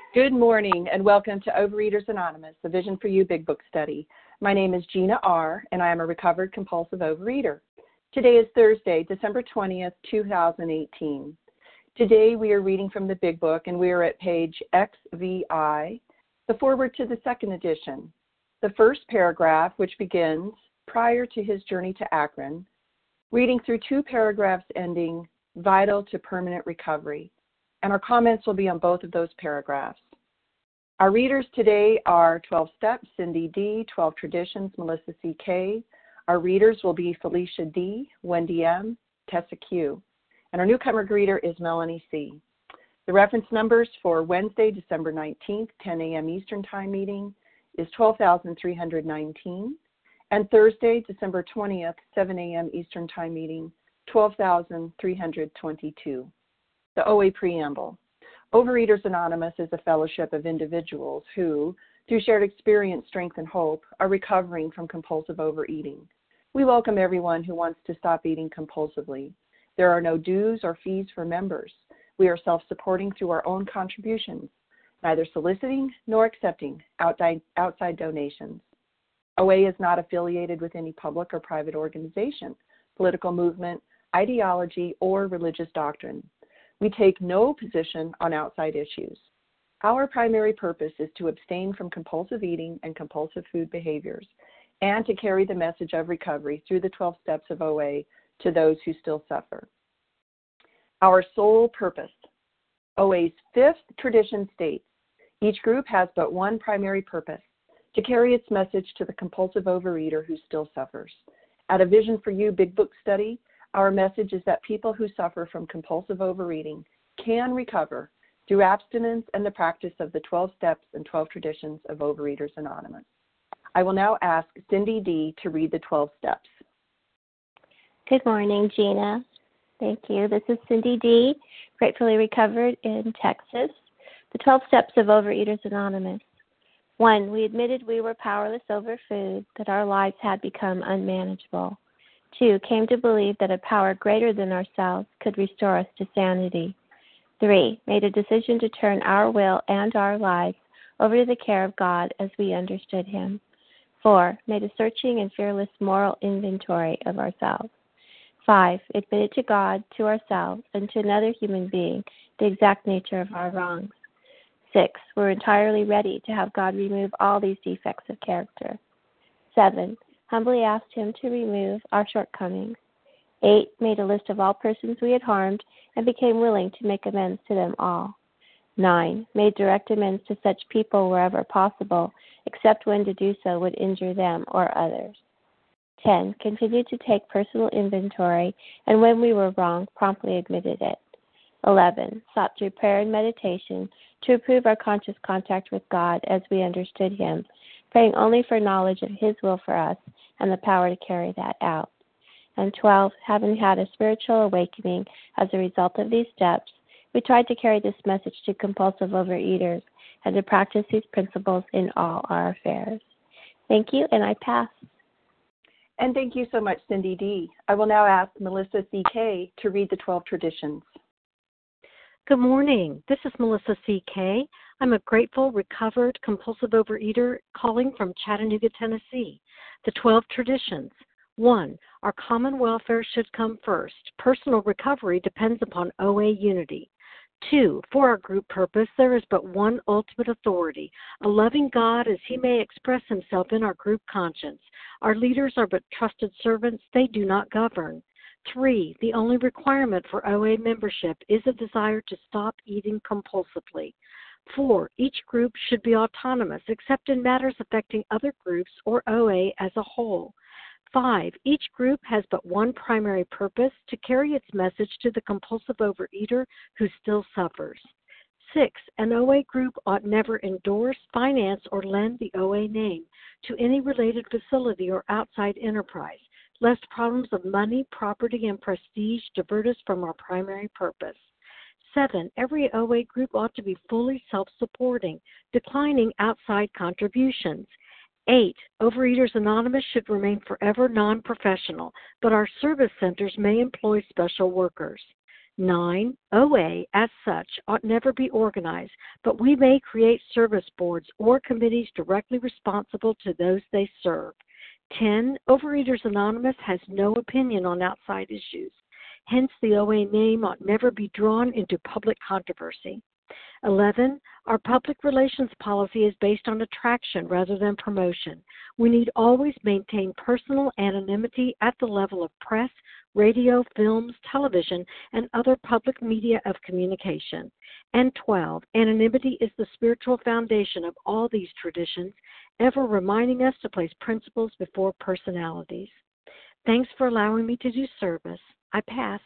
Good morning and welcome to Overeaters Anonymous, the Vision for You Big Book Study. My name is Gina R. and I am a recovered compulsive overeater. Today is Thursday, December 20th, 2018. Today we are reading from the Big Book and we are at page XVI, the foreword to the second edition. The first paragraph, which begins, prior to his journey to Akron, reading through two paragraphs ending, vital to permanent recovery. And our comments will be on both of those paragraphs. Our readers today are 12 Steps, Cindy D., 12 Traditions, Melissa C.K. Our readers will be Felicia D., Wendy M., Tessa Q. And our newcomer greeter is Melanie C. The reference numbers for Wednesday, December 19th, 10 a.m. Eastern Time meeting is 12,319. And Thursday, December 20th, 7 a.m. Eastern Time meeting, 12,322. The OA Preamble. Overeaters Anonymous is a fellowship of individuals who, through shared experience, strength, and hope, are recovering from compulsive overeating. We welcome everyone who wants to stop eating compulsively. There are no dues or fees for members. We are self-supporting through our own contributions, neither soliciting nor accepting outside donations. OA is not affiliated with any public or private organization, political movement, ideology, or religious doctrine. We take no position on outside issues. Our primary purpose is to abstain from compulsive eating and compulsive food behaviors, and to carry the message of recovery through the 12 steps of OA to those who still suffer. Our sole purpose. OA's fifth tradition states, each group has but one primary purpose, to carry its message to the compulsive overeater who still suffers. At a Vision for You Big Book Study, our message is that people who suffer from compulsive overeating can recover through abstinence and the practice of the 12 steps and 12 traditions of Overeaters Anonymous. I will now ask Cindy D. to read the 12 steps. Good morning, Gina. Thank you. This is Cindy D., gratefully recovered in Texas. The 12 steps of Overeaters Anonymous. 1. We admitted we were powerless over food, that our lives had become unmanageable. 2. Came to believe that a power greater than ourselves could restore us to sanity. 3. Made a decision to turn our will and our lives over to the care of God as we understood Him. 4. Made a searching and fearless moral inventory of ourselves. 5. Admitted to God, to ourselves, and to another human being the exact nature of our wrongs. 6. We're entirely ready to have God remove all these defects of character. 7. Humbly asked Him to remove our shortcomings. 8. Made a list of all persons we had harmed and became willing to make amends to them all. 9. Made direct amends to such people wherever possible, except when to do so would injure them or others. 10. Continued to take personal inventory, and when we were wrong, promptly admitted it. 11. Sought through prayer and meditation to improve our conscious contact with God as we understood Him, praying only for knowledge of His will for us and the power to carry that out. And 12, having had a spiritual awakening as a result of these steps, we tried to carry this message to compulsive overeaters and to practice these principles in all our affairs. Thank you, and I pass. And thank you so much, Cindy D. I will now ask Melissa C.K. to read the 12 traditions. Good morning. This is Melissa C.K. I'm a grateful, recovered, compulsive overeater calling from Chattanooga, Tennessee. The 12 traditions. 1. Our common welfare should come first. Personal recovery depends upon OA unity. 2. For our group purpose, there is but one ultimate authority, a loving God as He may express Himself in our group conscience. Our leaders are but trusted servants. They do not govern. 3. The only requirement for OA membership is a desire to stop eating compulsively. 4. Each group should be autonomous except in matters affecting other groups or OA as a whole. 5. Each group has but one primary purpose, to carry its message to the compulsive overeater who still suffers. 6. An OA group ought never endorse, finance, or lend the OA name to any related facility or outside enterprise, lest problems of money, property, and prestige divert us from our primary purpose. 7. Every OA group ought to be fully self-supporting, declining outside contributions. 8. Overeaters Anonymous should remain forever non-professional, but our service centers may employ special workers. 9. OA, as such, ought never be organized, but we may create service boards or committees directly responsible to those they serve. 10. Overeaters Anonymous has no opinion on outside issues. Hence, the OA name ought never be drawn into public controversy. 11. Our public relations policy is based on attraction rather than promotion. We need always maintain personal anonymity at the level of press, radio, films, television, and other public media of communication. And 12. Anonymity is the spiritual foundation of all these traditions, ever reminding us to place principles before personalities. Thanks for allowing me to do service. I pass.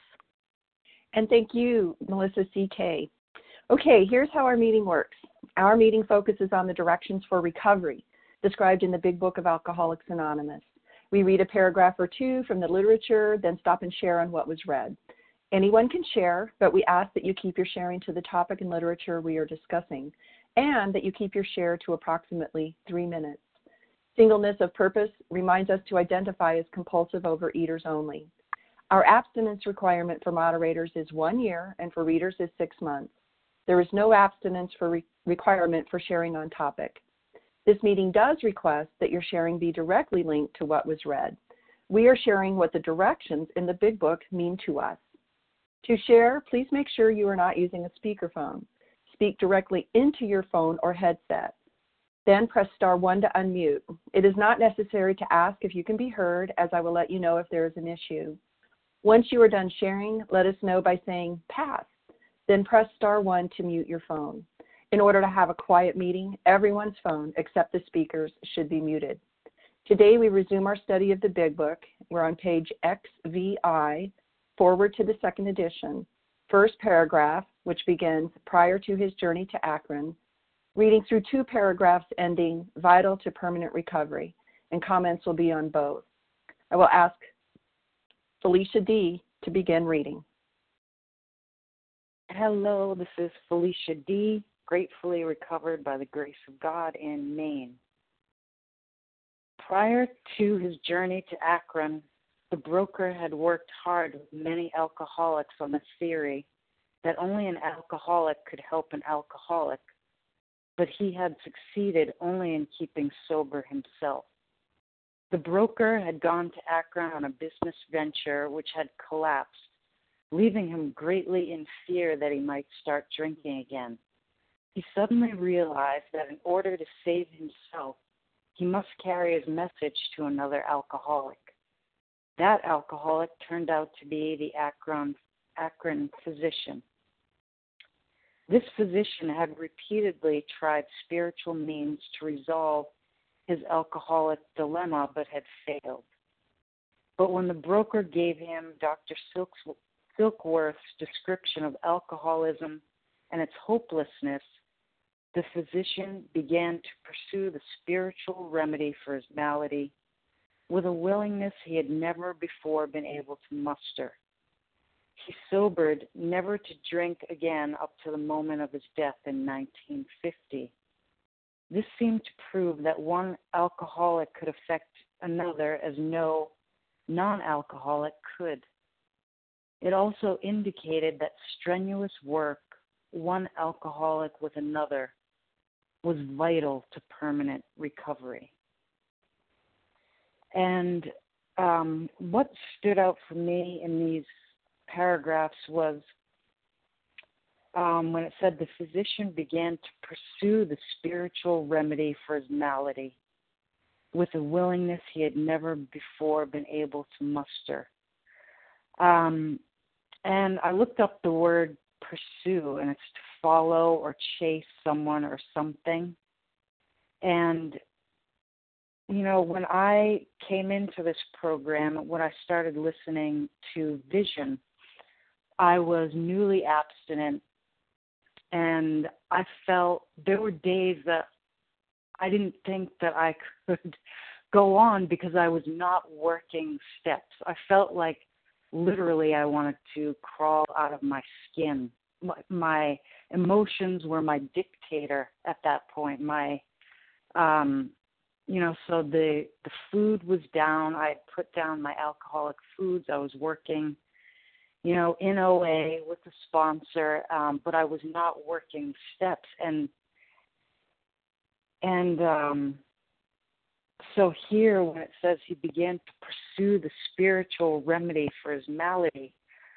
And thank you, Melissa C.K. Okay, here's how our meeting works. Our meeting focuses on the directions for recovery described in the Big Book of Alcoholics Anonymous. We read a paragraph or two from the literature, then stop and share on what was read. Anyone can share, but we ask that you keep your sharing to the topic and literature we are discussing, and that you keep your share to approximately 3 minutes. Singleness of purpose reminds us to identify as compulsive overeaters only. Our abstinence requirement for moderators is 1 year, and for readers is 6 months. There is no abstinence requirement for sharing on topic. This meeting does request that your sharing be directly linked to what was read. We are sharing what the directions in the Big Book mean to us. To share, please make sure you are not using a speakerphone. Speak directly into your phone or headset. Then press star 1 to unmute. It is not necessary to ask if you can be heard, as I will let you know if there is an issue. Once you are done sharing, let us know by saying pass. Then press star 1 to mute your phone. In order to have a quiet meeting, everyone's phone, except the speaker's, should be muted. Today we resume our study of the Big Book. We're on page XVI, forward to the second edition, first paragraph, which begins prior to his journey to Akron, reading through 2 paragraphs ending vital to permanent recovery, and comments will be on both. I will ask Felicia D. to begin reading. Hello, this is Felicia D., gratefully recovered by the grace of God in Maine. Prior to his journey to Akron, the broker had worked hard with many alcoholics on the theory that only an alcoholic could help an alcoholic, but he had succeeded only in keeping sober himself. The broker had gone to Akron on a business venture which had collapsed, leaving him greatly in fear that he might start drinking again. He suddenly realized that in order to save himself, he must carry his message to another alcoholic. That alcoholic turned out to be the Akron physician. This physician had repeatedly tried spiritual means to resolve his alcoholic dilemma, but had failed. But when the broker gave him Dr. Silkworth's description of alcoholism and its hopelessness, the physician began to pursue the spiritual remedy for his malady with a willingness he had never before been able to muster. He sobered never to drink again up to the moment of his death in 1950. This seemed to prove that one alcoholic could affect another as no non-alcoholic could. It also indicated that strenuous work, one alcoholic with another, was vital to permanent recovery. And what stood out for me in these paragraphs was when it said the physician began to pursue the spiritual remedy for his malady with a willingness he had never before been able to muster. And I looked up the word pursue, and it's to follow or chase someone or something. And, you know, when I came into this program, when I started listening to Vision, I was newly abstinent, and I felt there were days that I didn't think that I could go on because I was not working steps. I felt like literally I wanted to crawl out of my skin. My emotions were my dictator at that point. So the food was down. I had put down my alcoholic foods. I was working. in OA with a sponsor, but I was not working steps. And so here, when it says he began to pursue the spiritual remedy for his malady,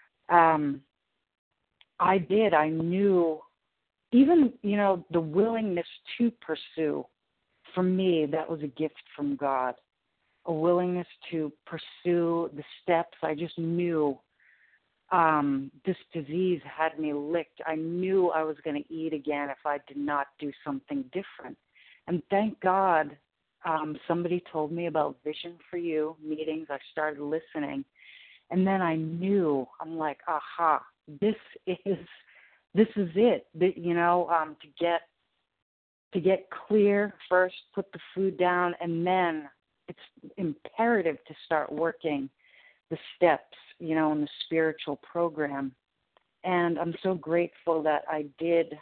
I did. I knew, even, the willingness to pursue, for me, that was a gift from God. A willingness to pursue the steps. I just knew this disease had me licked. I knew I was going to eat again if I did not do something different. And thank God, somebody told me about Vision for You meetings. I started listening. And then I knew, I'm like, aha, this is it. To get clear first, put the food down, and then it's imperative to start working the steps, in the spiritual program. And I'm so grateful that I did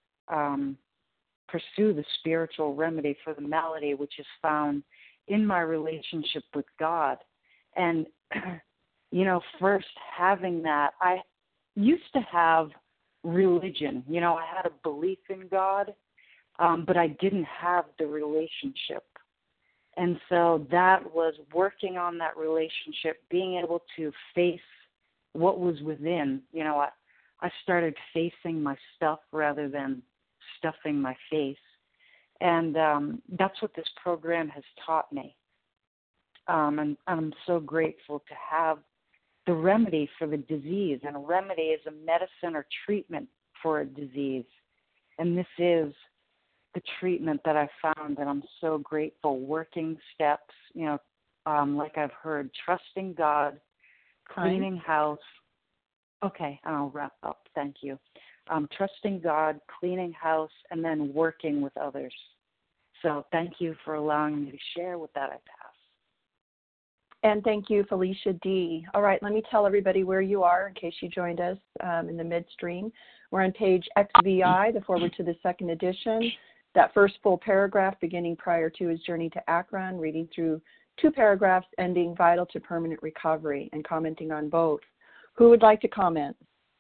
pursue the spiritual remedy for the malady, which is found in my relationship with God. And, first having that, I used to have religion. I had a belief in God, but I didn't have the relationship. And so that was working on that relationship, being able to face what was within. I started facing my stuff rather than stuffing my face. And that's what this program has taught me. And I'm so grateful to have the remedy for the disease. And a remedy is a medicine or treatment for a disease. And this is the treatment that I found, and I'm so grateful. Working steps, like I've heard, trusting God, cleaning house. Okay, I'll wrap up. Thank you. Trusting God, cleaning house, and then working with others. So thank you for allowing me to share. With that, I pass. And thank you, Felicia D. All right, let me tell everybody where you are in case you joined us in the midstream. We're on page XVI, the forward to the second edition. That first full paragraph beginning prior to his journey to Akron, reading through 2 paragraphs ending vital to permanent recovery and commenting on both. Who would like to comment?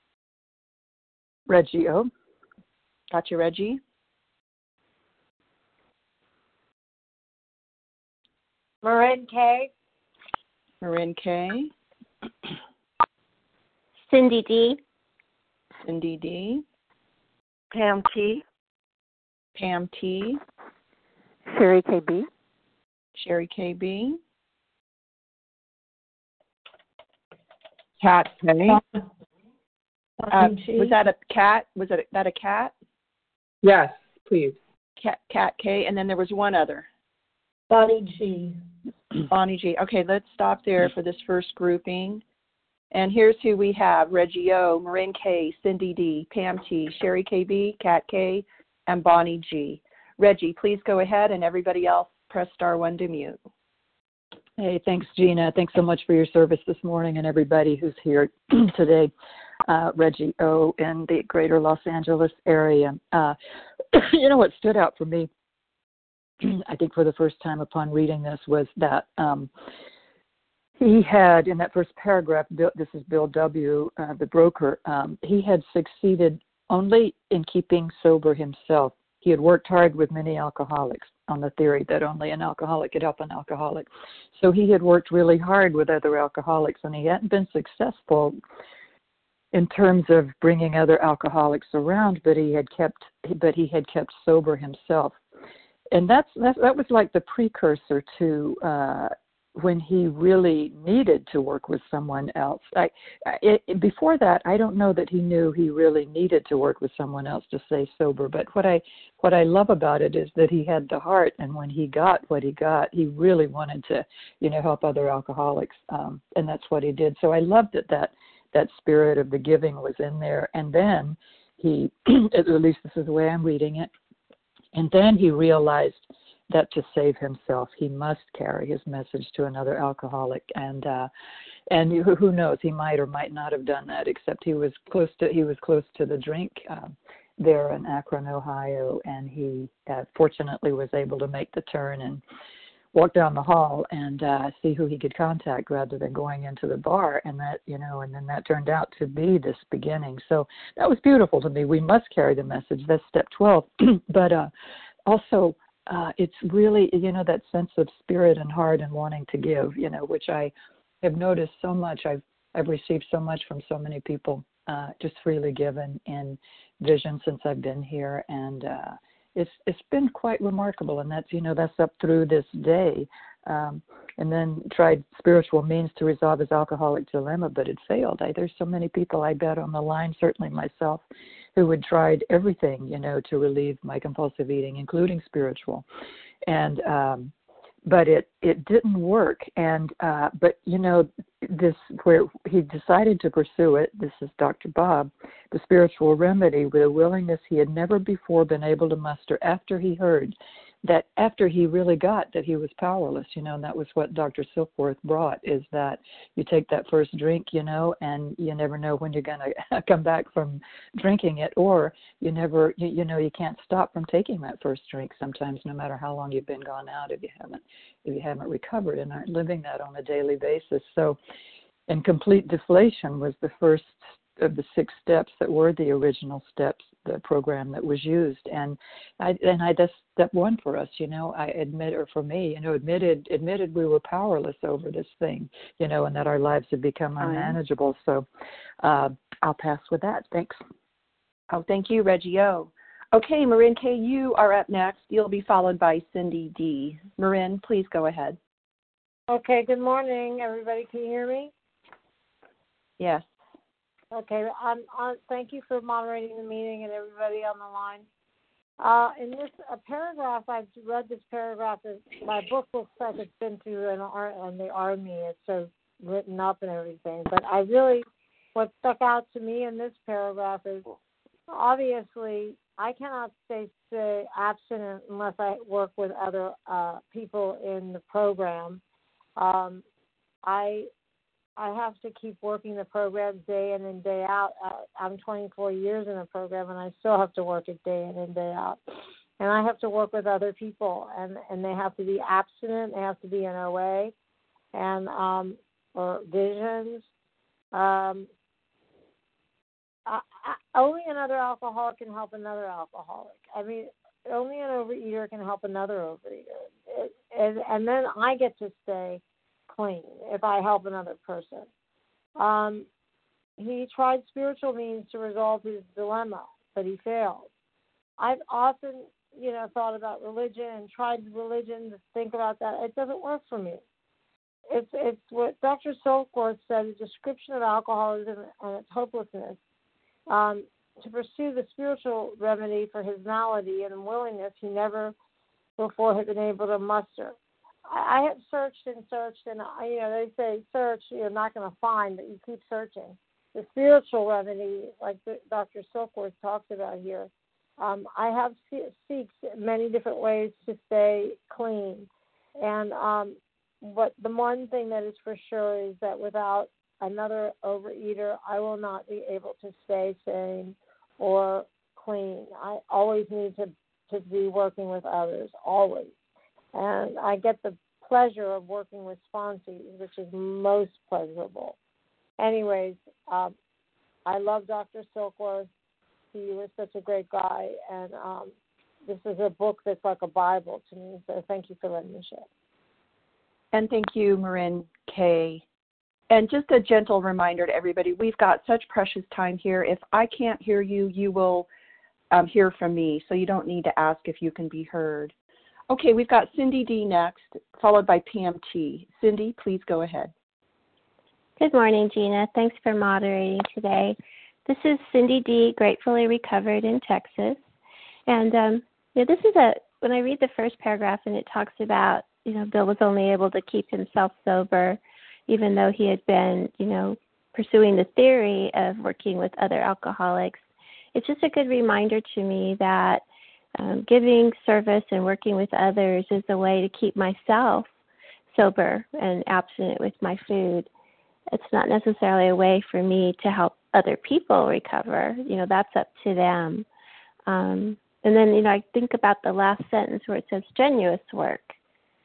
Reggie O. Got you, Reggie. Marin K. Marin K. Cindy D. Cindy D. Pam T. Pam T. Sherry KB. Sherry KB. Cat K. Was that a cat? Was that a cat? Yes, please. Cat K. And then there was one other. Bonnie G. Bonnie G. Okay, let's stop there for this first grouping. And here's who we have: Reggie O, Marin K, Cindy D, Pam T, Sherry KB, Cat K, and Bonnie G. Reggie, please go ahead, and everybody else press *1 to mute. Hey, thanks, Gina. Thanks so much for your service this morning and everybody who's here today. Reggie O in the greater Los Angeles area. What stood out for me, I think for the first time upon reading this, was that he had, in that first paragraph, this is Bill W., the broker, he had succeeded only in keeping sober himself. He had worked hard with many alcoholics on the theory that only an alcoholic could help an alcoholic. So he had worked really hard with other alcoholics, and he hadn't been successful in terms of bringing other alcoholics around, but he had kept sober himself. And that was like the precursor to when he really needed to work with someone else. Before that, I don't know that he knew he really needed to work with someone else to stay sober. But what I love about it is that he had the heart, and when he got what he got, he really wanted to, help other alcoholics, and that's what he did. So I loved that spirit of the giving was in there. And then he, at least this is the way I'm reading it, and then he realized that to save himself, he must carry his message to another alcoholic. And who knows, he might or might not have done that, except he was close to the drink there in Akron, Ohio, and he fortunately was able to make the turn and walk down the hall and see who he could contact rather than going into the bar. And that, and then that turned out to be this beginning. So that was beautiful to me. We must carry the message. That's step 12. But also, it's really, that sense of spirit and heart and wanting to give, which I have noticed so much. I've received so much from so many people, just freely given in vision since I've been here, and it's been quite remarkable. And that's up through this day. And then tried spiritual means to resolve his alcoholic dilemma, but it failed. There's so many people I bet on the line, certainly myself, who had tried everything, to relieve my compulsive eating, including spiritual. And but it didn't work. And but this, where he decided to pursue it, this is Dr. Bob, the spiritual remedy, with a willingness he had never before been able to muster after he heard that, after he really got that he was powerless, and that was what Dr. Silkworth brought, is that you take that first drink, and you never know when you're going to come back from drinking it, or you can't stop from taking that first drink sometimes, no matter how long you've been gone out, if you haven't recovered and aren't living that on a daily basis. So, and complete deflation was the first of the 6 steps that were the original steps, the program that was used. And that's step 1 for us, I admit, or for me, admitted we were powerless over this thing, and that our lives had become unmanageable. So I'll pass with that. Thanks. Oh, thank you, Reggie O. Okay, Marin K., you are up next. You'll be followed by Cindy D. Marin, please go ahead. Okay, good morning, everybody. Can you hear me? Yes. Okay, thank you for moderating the meeting and everybody on the line. In this paragraph, I've read this paragraph. My book looks like it's been through in the Army. It's so written up and everything. But what stuck out to me in this paragraph is, obviously, I cannot stay abstinent unless I work with other people in the program. I have to keep working the program day in and day out. I'm 24 years in the program, and I still have to work it day in and day out. And I have to work with other people, and they have to be abstinent. They have to be in OA and or visions. Only another alcoholic can help another alcoholic. I mean, only an overeater can help another overeater. And then I get to stay clean if I help another person. He tried spiritual means to resolve his dilemma, but he failed. I've often, thought about religion and tried religion to think about that. It doesn't work for me. It's what Dr. Silkworth said, a description of alcoholism and its hopelessness. To pursue the spiritual remedy for his malady and willingness he never before had been able to muster. I have searched, and they say search, you're not going to find, but you keep searching. The spiritual remedy, like Dr. Silkworth talks about here, I have seeked many different ways to stay clean. And but the one thing that is for sure is that without another overeater, I will not be able to stay sane or clean. I always need to be working with others, always. And I get the pleasure of working with sponsees, which is most pleasurable. Anyways, I love Dr. Silkworth. He was such a great guy. And this is a book that's like a Bible to me. So thank you for letting me share. And thank you, Marin K. And just a gentle reminder to everybody, we've got such precious time here. If I can't hear you, you will hear from me. So you don't need to ask if you can be heard. Okay, we've got Cindy D next, followed by Pam T. Cindy, please go ahead. Good morning, Gina. Thanks for moderating today. This is Cindy D, gratefully recovered in Texas. And this is when I read the first paragraph and it talks about, Bill was only able to keep himself sober, even though he had been, pursuing the theory of working with other alcoholics. It's just a good reminder to me that giving service and working with others is a way to keep myself sober and abstinent with my food. It's not necessarily a way for me to help other people recover. That's up to them. And then, I think about the last sentence where it says strenuous work.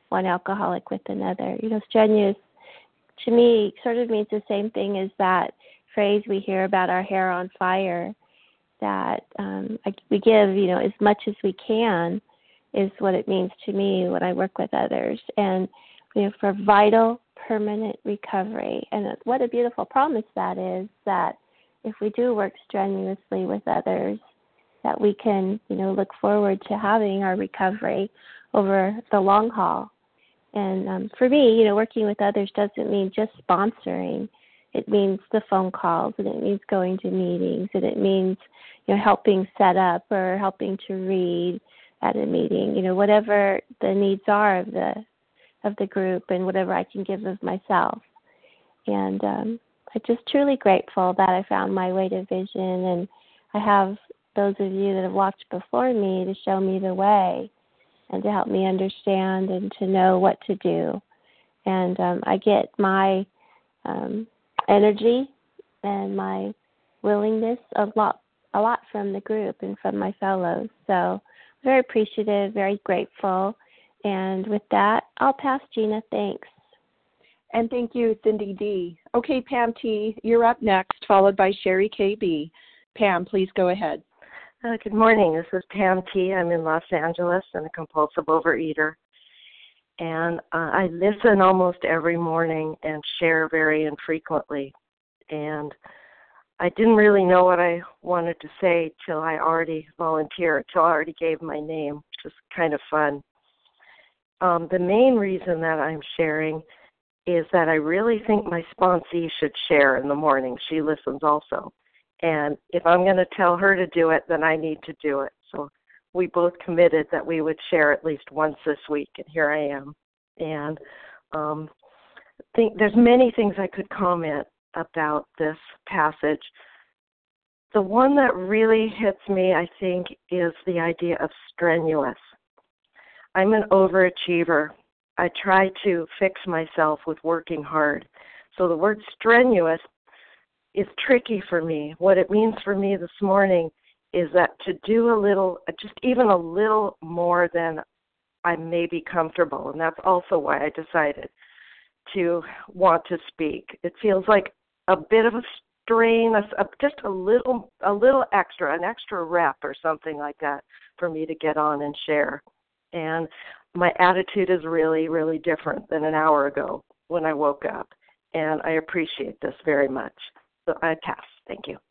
one alcoholic with another. Strenuous to me sort of means the same thing as that phrase we hear about our hair on fire, that we give, as much as we can is what it means to me when I work with others. And, for vital, permanent recovery. And what a beautiful promise that is, that if we do work strenuously with others, that we can, look forward to having our recovery over the long haul. And for me, working with others doesn't mean just sponsoring. It means the phone calls, and it means going to meetings, and it means, helping set up or helping to read at a meeting, whatever the needs are of the group and whatever I can give of myself. And I'm just truly grateful that I found my way to vision, and I have those of you that have walked before me to show me the way and to help me understand and to know what to do. And I get my energy and my willingness a lot from the group and from my fellows. So very appreciative, very grateful. And with that, I'll pass, Gina. Thanks. And thank you, Cindy D. Okay, Pam T., you're up next, followed by Sherry KB. Pam, please go ahead. Good morning. This is Pam T. I'm in Los Angeles and a compulsive overeater. And I listen almost every morning and share very infrequently. And I didn't really know what I wanted to say till I already volunteered, till I already gave my name, which is kind of fun. The main reason that I'm sharing is that I really think my sponsee should share in the morning. She listens also. And if I'm going to tell her to do it, then I need to do it. So we both committed that we would share at least once this week, and here I am. And I think there's many things I could comment about this passage. The one that really hits me, I think, is the idea of strenuous. I'm an overachiever. I try to fix myself with working hard. So the word strenuous is tricky for me. What it means for me this morning is that to do a little, just even a little more than I may be comfortable. And that's also why I decided to want to speak. It feels like a bit of a strain, just a little extra, an extra rep or something like that for me to get on and share. And my attitude is really, really different than an hour ago when I woke up. And I appreciate this very much. So I pass. Thank you.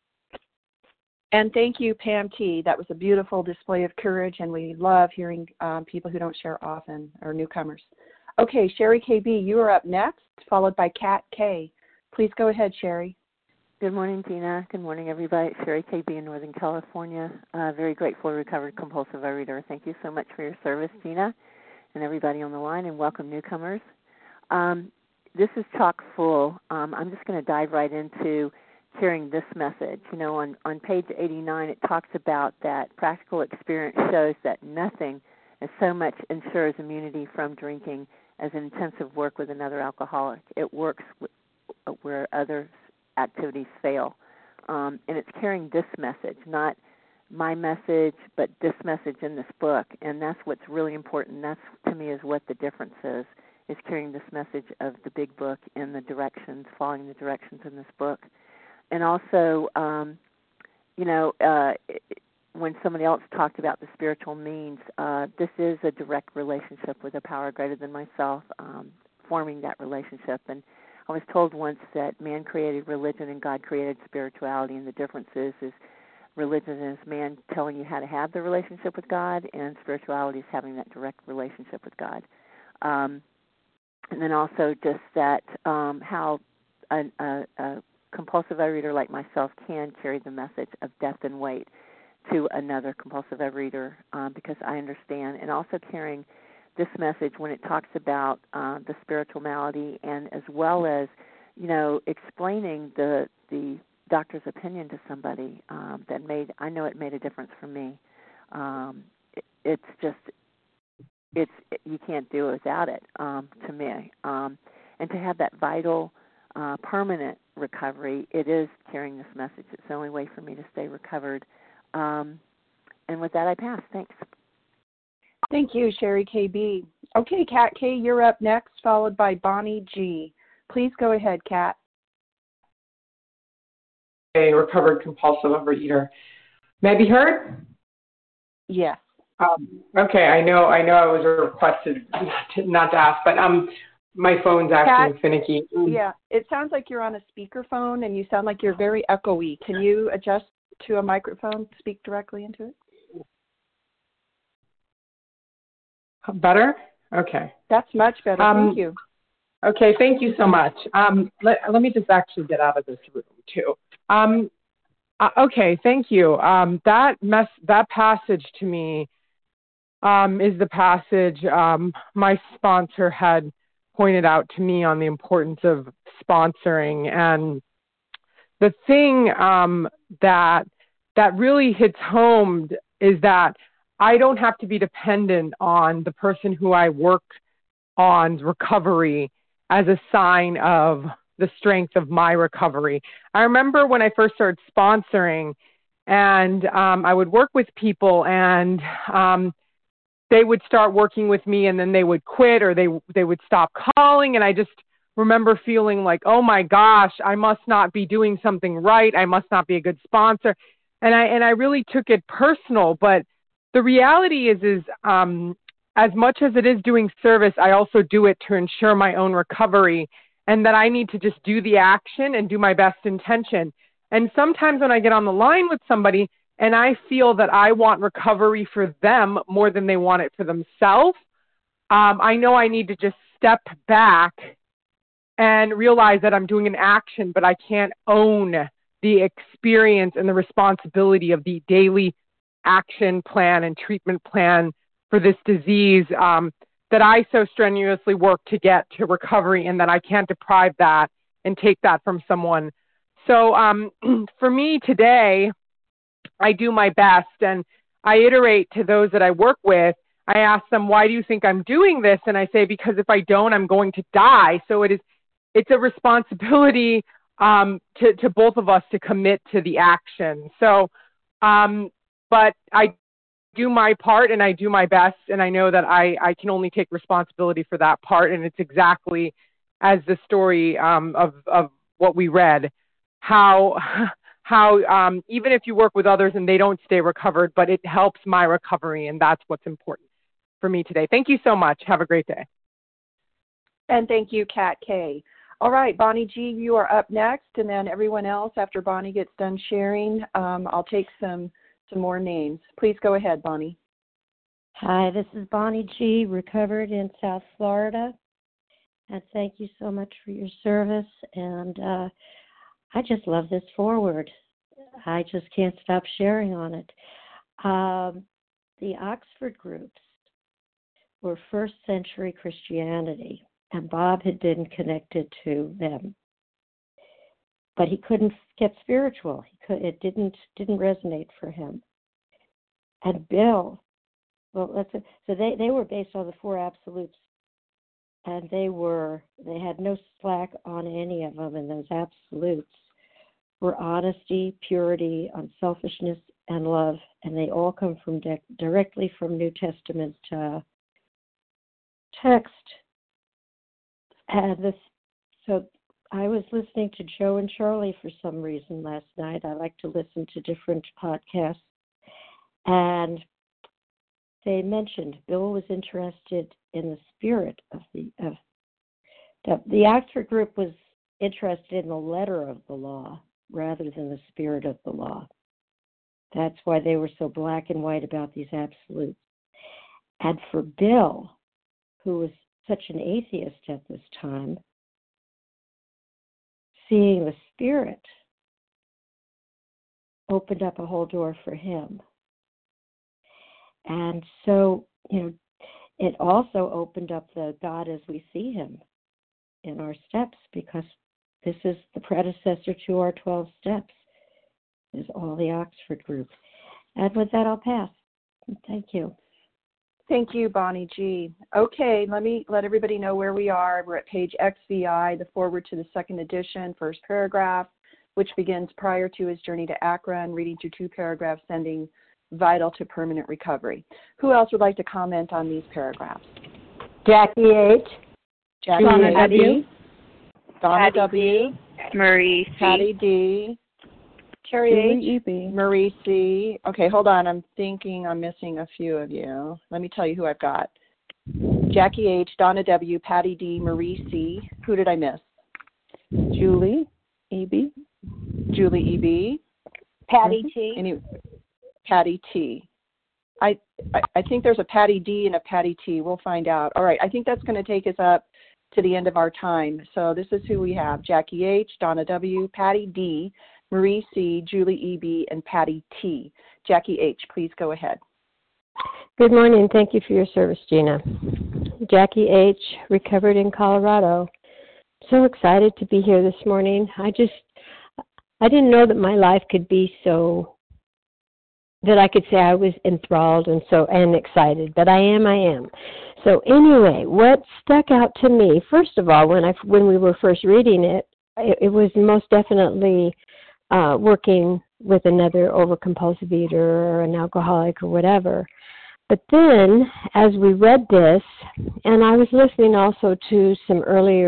And thank you, Pam T. That was a beautiful display of courage, and we love hearing people who don't share often or newcomers. Okay, Sherry KB, you are up next, followed by Kat K. Please go ahead, Sherry. Good morning, Gina. Good morning, everybody. Sherry KB in Northern California. Very grateful, recovered compulsive overeater. Thank you so much for your service, Gina, and everybody on the line, and welcome newcomers. This is chock full. I'm just going to dive right into hearing this message. On page 89, it talks about that practical experience shows that nothing as so much ensures immunity from drinking as intensive work with another alcoholic. It works where other activities fail. And it's carrying this message, not my message, but this message in this book. And that's what's really important. That's, to me, is what the difference is carrying this message of the big book and the directions, following the directions in this book. And also, when somebody else talked about the spiritual means, this is a direct relationship with a power greater than myself, forming that relationship. And I was told once that man created religion and God created spirituality, and the difference is religion is man telling you how to have the relationship with God, and spirituality is having that direct relationship with God. And then also just that how a compulsive overeater like myself can carry the message of depth and weight to another compulsive overeater because I understand, and also carrying this message when it talks about the spiritual malady, and as well as, explaining the doctor's opinion to somebody I know it made a difference for me. You can't do it without it, to me. And to have that vital, permanent recovery, it is carrying this message. It's the only way for me to stay recovered. And with that, I pass. Thanks. Thank you, Sherry KB. Okay, Kat K., you're up next, followed by Bonnie G. Please go ahead, Kat. A recovered compulsive overeater. May I be heard? Yes. Okay, I know I was requested not to ask, but my phone's acting Kat, finicky. Yeah, it sounds like you're on a speakerphone and you sound like you're very echoey. Can you adjust to a microphone, speak directly into it? Better? Okay. That's much better. Thank you. Okay, thank you so much. Let me just actually get out of this room too. Okay, thank you. That passage to me is the passage my sponsor had pointed out to me on the importance of sponsoring. And the thing that really hits home is that I don't have to be dependent on the person who I work on's recovery as a sign of the strength of my recovery. I remember when I first started sponsoring, and I would work with people, and they would start working with me, and then they would quit, or they would stop calling, and I just remember feeling like, oh my gosh, I must not be doing something right. I must not be a good sponsor, and I really took it personal. But the reality is as much as it is doing service, I also do it to ensure my own recovery, and that I need to just do the action and do my best intention. And sometimes when I get on the line with somebody and I feel that I want recovery for them more than they want it for themselves, I know I need to just step back and realize that I'm doing an action, but I can't own the experience and the responsibility of the daily action plan and treatment plan for this disease that I so strenuously work to get to recovery, and that I can't deprive that and take that from someone. So for me today, I do my best, and I iterate to those that I work with. I ask them, why do you think I'm doing this? And I say, because if I don't, I'm going to die. So it's a responsibility to both of us to commit to the action. So, but I do my part and I do my best, and I know that I can only take responsibility for that part. And it's exactly as the story of what we read, how even if you work with others and they don't stay recovered, but it helps my recovery, and that's what's important for me today. Thank you so much. Have a great day. And thank you, Kat K. All right, Bonnie G., you are up next, and then everyone else, after Bonnie gets done sharing, I'll take some more names. Please go ahead, Bonnie. Hi, this is Bonnie G., recovered in South Florida. And thank you so much for your service. And I just love this forward. I just can't stop sharing on it. The Oxford groups were first century Christianity, and Bob had been connected to them. But he couldn't get spiritual. It didn't resonate for him. And Bill, so they were based on the four absolutes, and they had no slack on any of them. And those absolutes were honesty, purity, unselfishness, and love, and they all come from directly from New Testament text. And so I was listening to Joe and Charlie for some reason last night. I like to listen to different podcasts. And they mentioned Bill was interested in the spirit of the Oxford group was interested in the letter of the law rather than the spirit of the law. That's why they were so black and white about these absolutes. And for Bill, who was such an atheist at this time, seeing the spirit opened up a whole door for him. And so, it also opened up the God as we see him in our steps, because this is the predecessor to our 12 steps, is all the Oxford group. And with that, I'll pass. Thank you. Thank you, Bonnie G. Okay, let me let everybody know where we are. We're at page XVI, the foreword to the second edition, first paragraph, which begins prior to his journey to Akron, reading through two paragraphs, ending vital to permanent recovery. Who else would like to comment on these paragraphs? Jackie H. Jackie Donna H. W. Donna W. Marie C. Patty D. Terry H. Marie C. Okay, hold on. I'm thinking I'm missing a few of you. Let me tell you who I've got. Jackie H., Donna W., Patty D., Marie C. Who did I miss? Julie E.B. Julie E.B. Patty T. Patty T. I think there's a Patty D and a Patty T. We'll find out. All right, I think that's going to take us up to the end of our time. So this is who we have. Jackie H., Donna W., Patty D., Marie C., Julie E.B., and Patty T. Jackie H., please go ahead. Good morning. Thank you for your service, Gina. Jackie H., recovered in Colorado. So excited to be here this morning. I didn't know that my life could be so, that I could say I was enthralled and excited, but I am. So anyway, what stuck out to me, first of all, when we were first reading it, it was most definitely working with another overcompulsive eater or an alcoholic or whatever. But then, as we read this, and I was listening also to some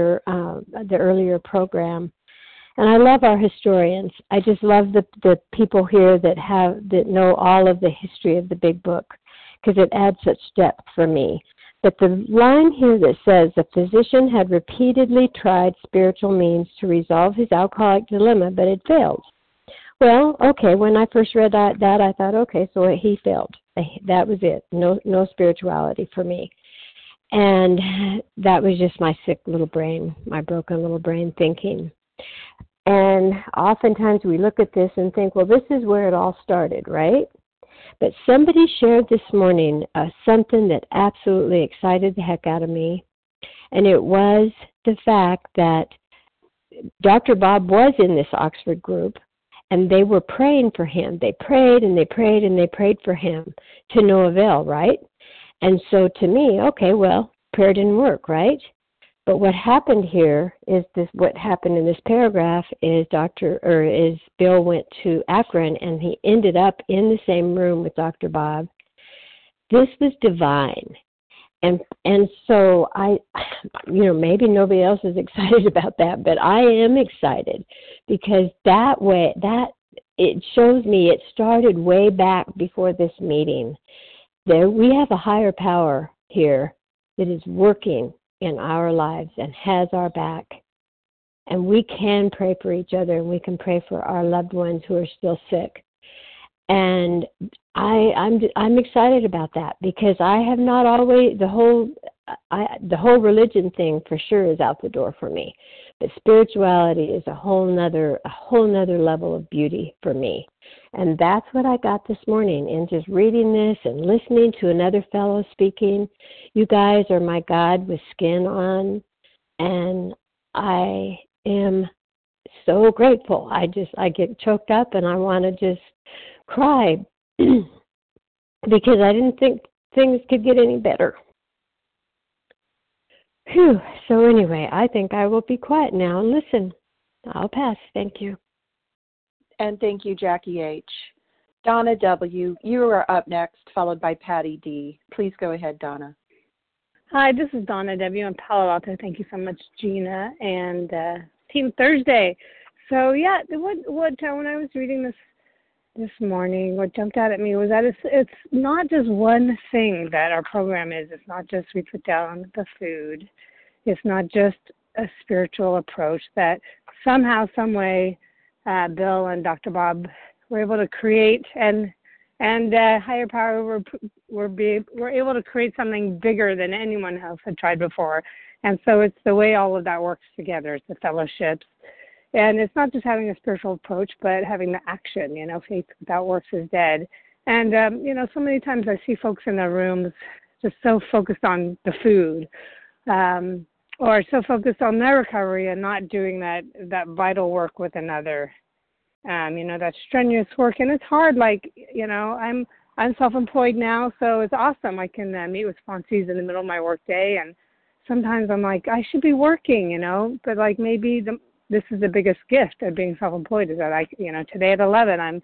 the earlier program, and I love our historians. I just love the people here that know all of the history of the Big Book, because it adds such depth for me. But the line here that says, the physician had repeatedly tried spiritual means to resolve his alcoholic dilemma, but it failed. Well, okay, when I first read that I thought, okay, so he failed. That was it. No spirituality for me. And that was just my sick little brain, my broken little brain thinking. And oftentimes we look at this and think, well, this is where it all started, right? But somebody shared this morning something that absolutely excited the heck out of me, and it was the fact that Dr. Bob was in this Oxford group, and they were praying for him. They prayed and they prayed and they prayed for him to no avail, right? And so to me, okay, well, prayer didn't work, right? But what happened here is this. What happened in this paragraph is Bill went to Akron and he ended up in the same room with Dr. Bob. This was divine. And so I, maybe nobody else is excited about that, but I am excited because it shows me it started way back before this meeting. We have a higher power here that is working in our lives and has our back. And we can pray for each other, and we can pray for our loved ones who are still sick. And I'm excited about that because I have not always the whole religion thing for sure is out the door for me, but spirituality is a whole nother level of beauty for me, and that's what I got this morning in just reading this and listening to another fellow speaking. You guys are my God with skin on, and I am so grateful. I get choked up and I want to just cry because I didn't think things could get any better. Phew. So anyway, I think I will be quiet now and listen. I'll pass. Thank you. And thank you, Jackie H. Donna W., you are up next, followed by Patty D. Please go ahead, Donna. Hi, this is Donna W. in Palo Alto. Thank you so much, Gina and Team Thursday. So yeah, what when I was reading this morning, what jumped out at me was that it's not just one thing that our program is. It's not just we put down the food. It's not just a spiritual approach that somehow, some way, Bill and Dr. Bob were able to create, and higher power were able to create something bigger than anyone else had tried before. And so it's the way all of that works together. It's the fellowships. And it's not just having a spiritual approach, but having the action. Faith without works is dead. And, so many times I see folks in their rooms just so focused on the food or so focused on their recovery and not doing that vital work with another, that strenuous work. And it's hard, I'm self-employed now, so it's awesome. I can meet with sponsees in the middle of my work day. And sometimes I'm like, I should be working, but maybe this is the biggest gift of being self-employed is that today at 11 I'm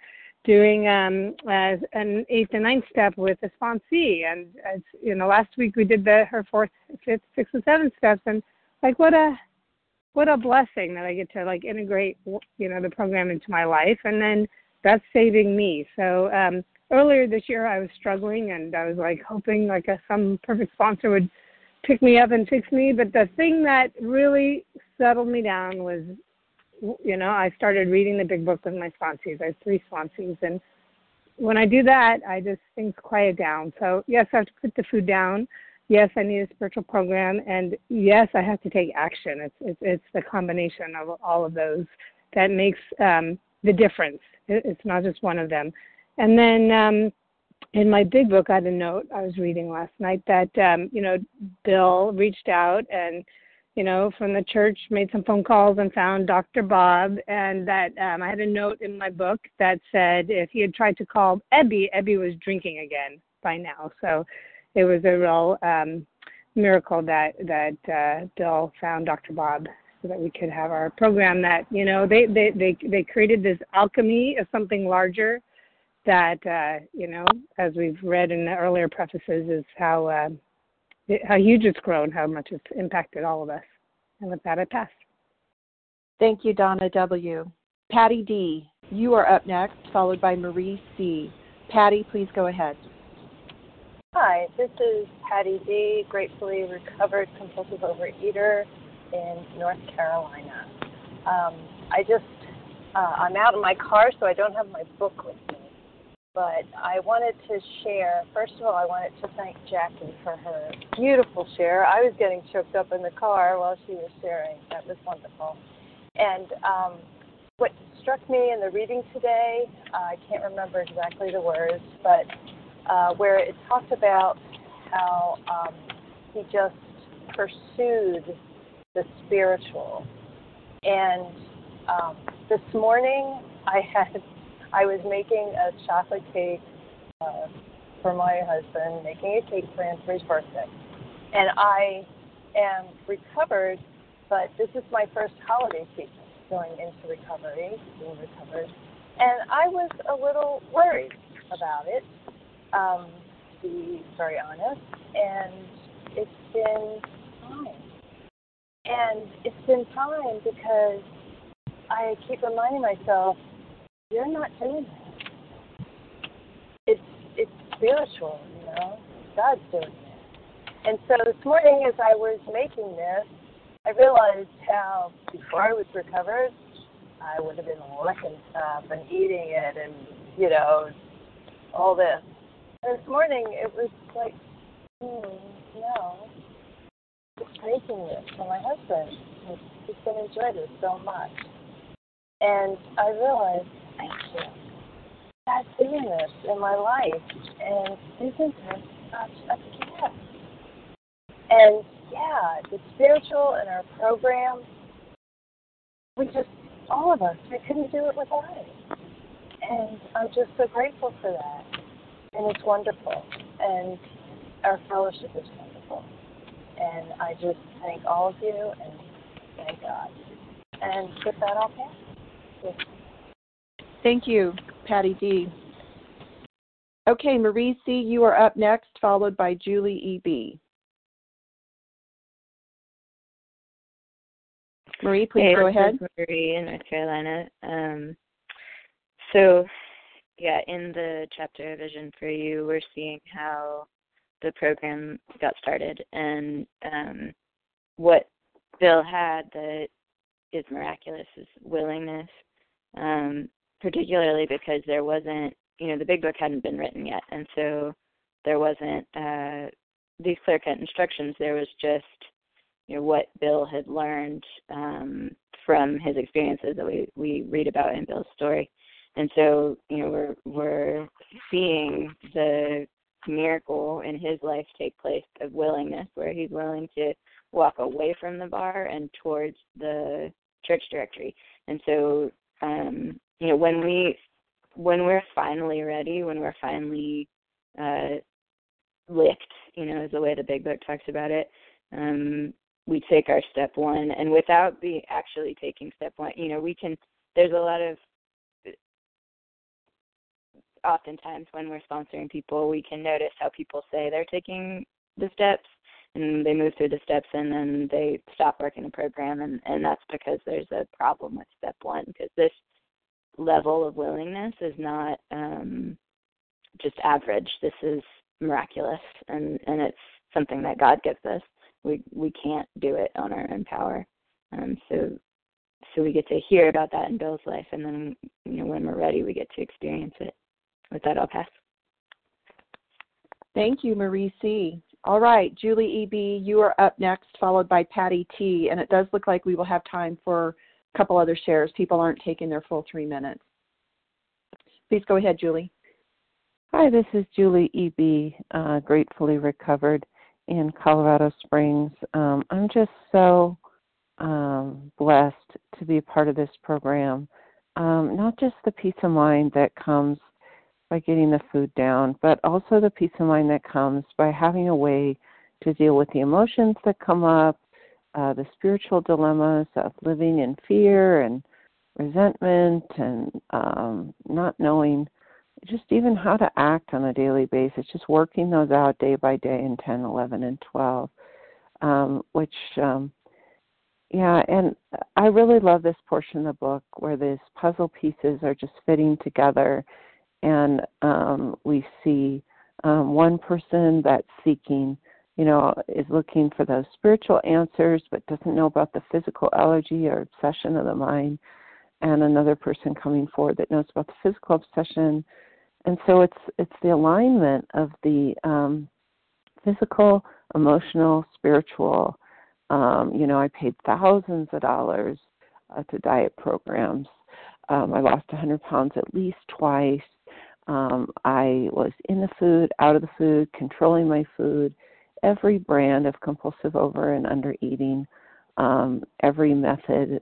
doing as an 8th and 9th step with a sponsee, and as you know, last week we did her 4th, 5th, 6th, and 7th steps, and like what a blessing that I get to like integrate the program into my life, and then that's saving me. So earlier this year I was struggling, and I was like hoping like some perfect sponsor would pick me up and fix me, but the thing that really settled me down was, I started reading the big book with my sponsees. I have 3 sponsees, and when I do that, things quiet down. So yes, I have to put the food down. Yes, I need a spiritual program, and yes, I have to take action. It's the combination of all of those that makes the difference. It's not just one of them. And then in my big book, I had a note I was reading last night that Bill reached out and from the church, made some phone calls and found Dr. Bob, and that I had a note in my book that said if he had tried to call Ebby was drinking again by now. So it was a real miracle that Bill found Dr. Bob so that we could have our program that, they created this alchemy of something larger that, as we've read in the earlier prefaces, is how huge it's grown, how much it's impacted all of us. And with that, I pass. Thank you, Donna W. Patty D., you are up next, followed by Marie C. Patty, please go ahead. Hi, this is Patty D., gratefully recovered compulsive overeater in North Carolina. I'm out in my car, so I don't have my book with me. But I wanted to share, first of all, I wanted to thank Jackie for her beautiful share. I was getting choked up in the car while she was sharing. That was wonderful. And what struck me in the reading today, I can't remember exactly the words, but where it talked about how he just pursued the spiritual. And this morning I was making a chocolate cake for my husband, making a cake for him for his birthday. And I am recovered, but this is my first holiday season going into recovery, being recovered. And I was a little worried about it, to be very honest. And it's been fine. And it's been fine because I keep reminding myself, you're not doing that. It's spiritual, God's doing it. And so this morning as I was making this, I realized how before I was recovered, I would have been licking stuff and eating it and, all this. And this morning it was like, no, just making this for my husband. He's going to enjoy this so much. And I realized, thank you. God's doing this in my life, and isn't this such a gift? And yeah, the spiritual in our program, all of us, we couldn't do it without it. And I'm just so grateful for that. And it's wonderful. And our fellowship is wonderful. And I just thank all of you and thank God. And with that, I'll pass. Thank you, Patty D. Okay, Marie C., you are up next, followed by Julie E.B. Marie, please go ahead. This is Marie in North Carolina. In the chapter Vision for You, we're seeing how the program got started and what Bill had that is miraculous is willingness. Particularly because there wasn't, the big book hadn't been written yet, and so there wasn't these clear-cut instructions. There was just, what Bill had learned from his experiences that we read about in Bill's story. And so, we're seeing the miracle in his life take place of willingness, where he's willing to walk away from the bar and towards the church directory. And so, when we're finally ready, when we're finally licked, is the way the big book talks about it, we take our step one. And without actually taking step one, there's a lot of oftentimes when we're sponsoring people, we can notice how people say they're taking the steps, and they move through the steps, and then they stop working the program, and that's because there's a problem with step one, because this level of willingness is not just average. This is miraculous, and it's something that God gives us. We can't do it on our own power. So we get to hear about that in Bill's life, and then when we're ready, we get to experience it. With that, I'll pass. Thank you, Marie C. All right, Julie E.B., you are up next, followed by Patty T. And it does look like we will have time for a couple other shares. People aren't taking their full 3 minutes. Please go ahead, Julie. Hi, this is Julie E.B., gratefully recovered in Colorado Springs. I'm just so blessed to be a part of this program. Not just the peace of mind that comes by getting the food down, but also the peace of mind that comes by having a way to deal with the emotions that come up, the spiritual dilemmas of living in fear and resentment and not knowing just even how to act on a daily basis, just working those out day by day in 10, 11, and 12, and I really love this portion of the book where these puzzle pieces are just fitting together, and we see one person that's seeking, is looking for those spiritual answers but doesn't know about the physical allergy or obsession of the mind, and another person coming forward that knows about the physical obsession. And so it's the alignment of the physical, emotional, spiritual. I paid thousands of dollars to diet programs. I lost 100 pounds at least twice. I was in the food, out of the food, controlling my food, every brand of compulsive over and under eating, every method.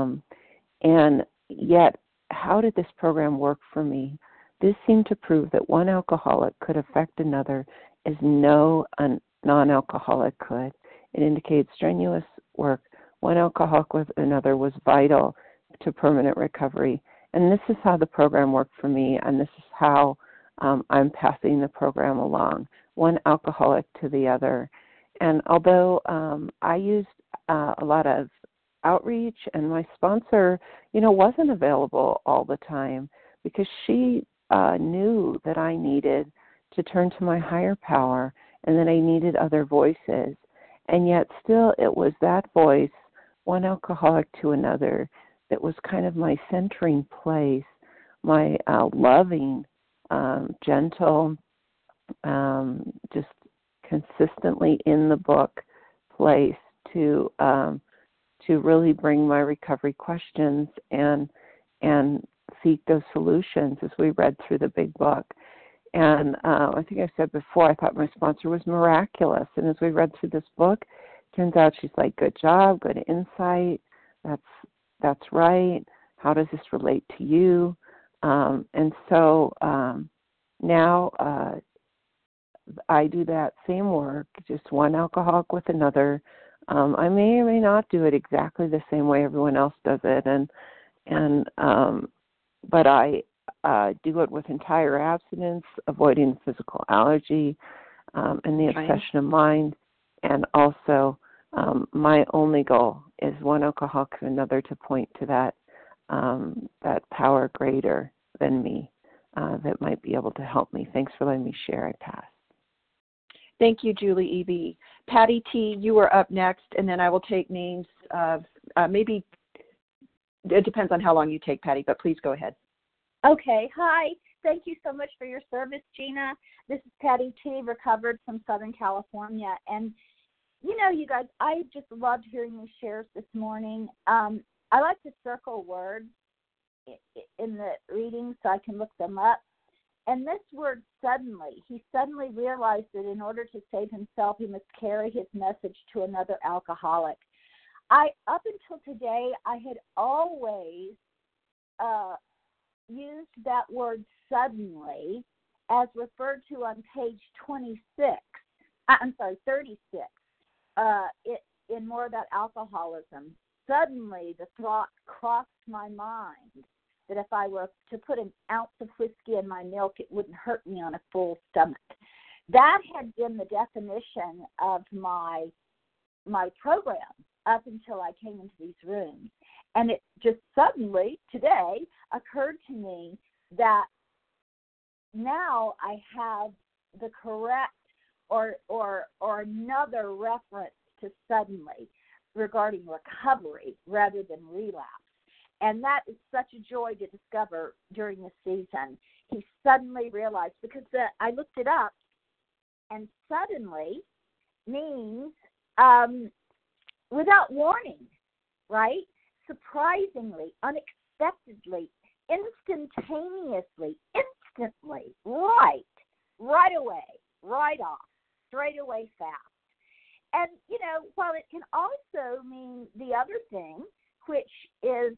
And yet, how did this program work for me? This seemed to prove that one alcoholic could affect another as no non-alcoholic could. It indicated strenuous work. One alcoholic with another was vital to permanent recovery. And this is how the program worked for me, and this is how I'm passing the program along, one alcoholic to the other. And although I used a lot of outreach, and my sponsor, wasn't available all the time because she knew that I needed to turn to my higher power and that I needed other voices. And yet still it was that voice, one alcoholic to another, that was kind of my centering place, my loving, gentle, just consistently in the book place to really bring my recovery questions and seek those solutions as we read through the big book. And I think I said before, I thought my sponsor was miraculous. And as we read through this book, turns out she's like, good job, good insight. That's right. How does this relate to you? And so now I do that same work, just one alcoholic with another. I may or may not do it exactly the same way everyone else does it, but I do it with entire abstinence, avoiding physical allergy and the obsession of mind, and also my only goal is one alcoholic to another to point to that power greater than me that might be able to help me. Thanks for letting me share. I pass. Thank you, Julie E.B. Patty T., you are up next, and then I will take names of maybe, it depends on how long you take, Patty, but please go ahead. Okay. Hi. Thank you so much for your service, Gina. This is Patty T., recovered from Southern California. And, you guys, I just loved hearing your shares this morning. I like to circle words in the reading so I can look them up. And this word suddenly, he suddenly realized that in order to save himself, he must carry his message to another alcoholic. Up until today, I had always used that word suddenly as referred to on page 36, in More About Alcoholism. Suddenly, the thought crossed my mind, that if I were to put an ounce of whiskey in my milk, it wouldn't hurt me on a full stomach. That had been the definition of my program up until I came into these rooms. And it just suddenly, today, occurred to me that now I have the correct or another reference to suddenly regarding recovery rather than relapse. And that is such a joy to discover during the season. He suddenly realized, because I looked it up, and suddenly means without warning, right? Surprisingly, unexpectedly, instantaneously, instantly, right away, right off, straight away, fast. And, while it can also mean the other thing, which is,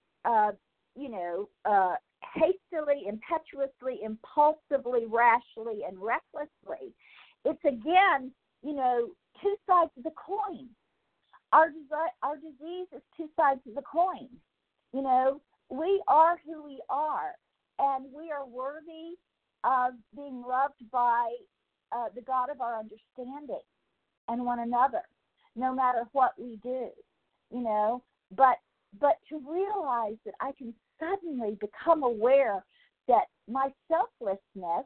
hastily, impetuously, impulsively, rashly, and recklessly, it's again, two sides of the coin. Our disease is two sides of the coin. We are who we are, and we are worthy of being loved by the God of our understanding and one another, no matter what we do, But to realize that I can suddenly become aware that my selflessness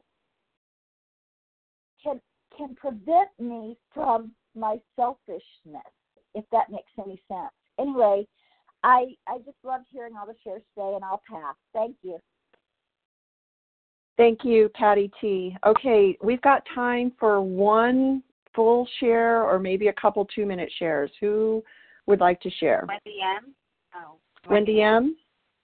can prevent me from my selfishness, if that makes any sense. Anyway, I just loved hearing all the shares today, and I'll pass. Thank you. Thank you, Patty T. Okay, we've got time for one full share or maybe a couple 2-minute shares. Who would like to share? Wendy M. Oh, Wendy M.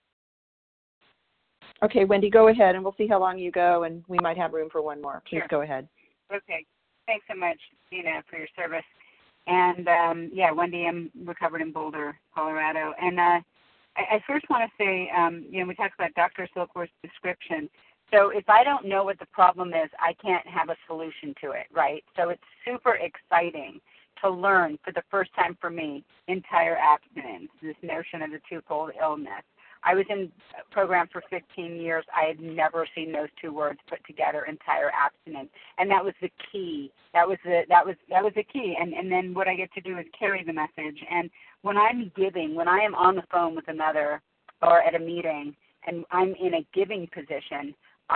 Okay, Wendy, go ahead, and we'll see how long you go, and we might have room for one more. Please go ahead. Okay. Thanks so much, Gina, for your service. And, Wendy M. recovered in Boulder, Colorado. And I first want to say, we talked about Dr. Silkworth's description. So if I don't know what the problem is, I can't have a solution to it, right? So it's super exciting to learn for the first time for me, entire abstinence, this notion of the twofold illness. I was in a program for 15 years. I had never seen those two words put together, entire abstinence, and that was the key. That was the key. And then what I get to do is carry the message. And when I'm giving, when I am on the phone with another or at a meeting, and I'm in a giving position,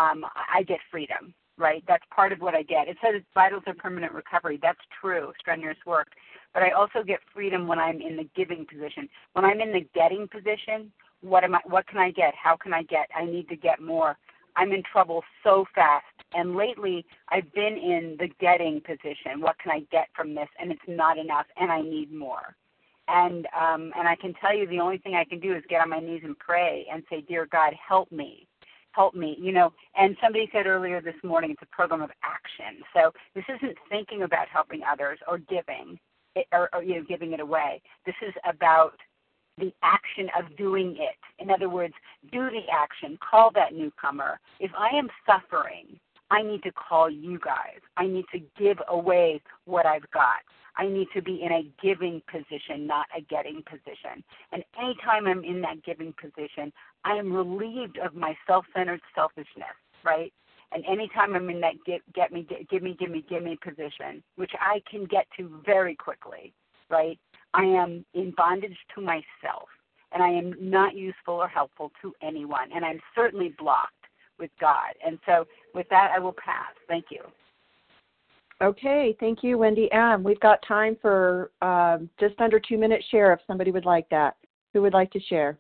I get freedom. Right? That's part of what I get. It says it's vital to permanent recovery. That's true, strenuous work. But I also get freedom when I'm in the giving position. When I'm in the getting position, what can I get? How can I get? I need to get more. I'm in trouble so fast. And lately, I've been in the getting position. What can I get from this? And it's not enough, and I need more. And I can tell you the only thing I can do is get on my knees and pray and say, dear God, help me. Help me, and somebody said earlier this morning it's a program of action. So this isn't thinking about helping others or giving it, or giving it away. This is about the action of doing it. In other words, do the action. Call that newcomer. If I am suffering, I need to call you guys. I need to give away what I've got. I need to be in a giving position, not a getting position. And anytime I'm in that giving position, I am relieved of my self-centered selfishness, right? And anytime I'm in that give me position, which I can get to very quickly, right? I am in bondage to myself, and I am not useful or helpful to anyone, and I'm certainly blocked with God. And so with that, I will pass. Thank you. Okay, thank you, Wendy M. We've got time for just under 2-minute share if somebody would like that. Who would like to share?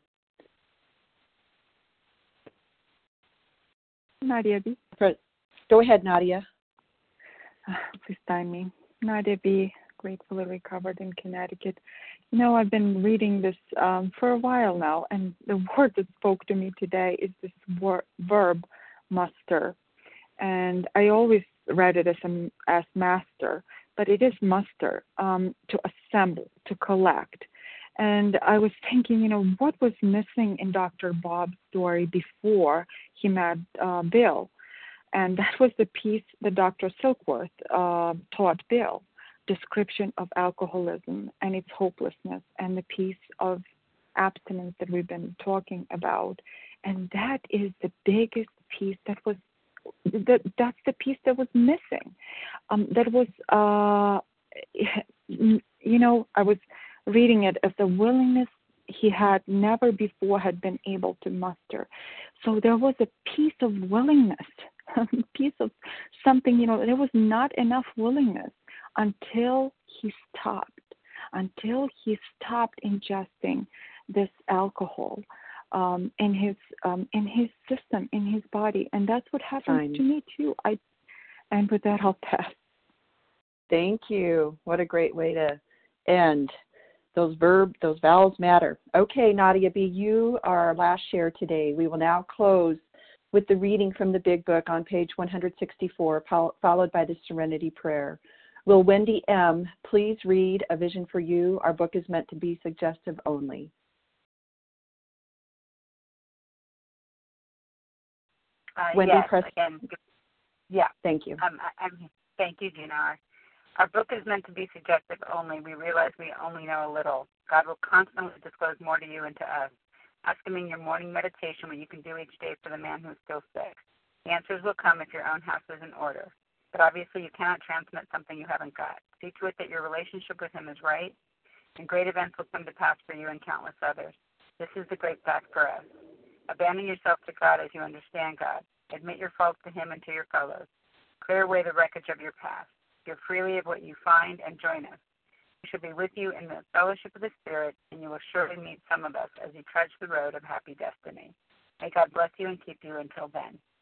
Nadia B. Go ahead, Nadia. Please time me. Nadia B. Gratefully recovered in Connecticut. I've been reading this for a while now, and the word that spoke to me today is this verb, muster. And I always read it as master, but it is muster, to assemble, to collect. And I was thinking, what was missing in Dr. Bob's story before he met Bill? And that was the piece that Dr. Silkworth taught Bill, description of alcoholism and its hopelessness, and the piece of abstinence that we've been talking about. And that is the biggest piece that's the piece that was missing. That was, I was reading it as a willingness he had never before had been able to muster. So there was a piece of willingness, a piece of something, there was not enough willingness until he stopped ingesting this alcohol in his system, in his body. And that's what happens to me too. And with that, I'll pass. Thank you. What a great way to end. Those vowels matter. Okay, Nadia B., you are our last share today. We will now close with the reading from the Big Book on page 164, followed by the Serenity Prayer. Will Wendy M. please read A Vision for You? Our book is meant to be suggestive only. Wendy, yes, press. Again, yeah. Thank you. Thank you, Gina. Our book is meant to be suggestive only. We realize we only know a little. God will constantly disclose more to you and to us. Ask Him in your morning meditation what you can do each day for the man who is still sick. The answers will come if your own house is in order. But obviously you cannot transmit something you haven't got. See to it that your relationship with Him is right, and great events will come to pass for you and countless others. This is the great fact for us. Abandon yourself to God as you understand God. Admit your faults to Him and to your fellows. Clear away the wreckage of your past. Give freely of what you find and join us. We shall be with you in the fellowship of the Spirit, and you will surely meet some of us as you trudge the road of happy destiny. May God bless you and keep you until then.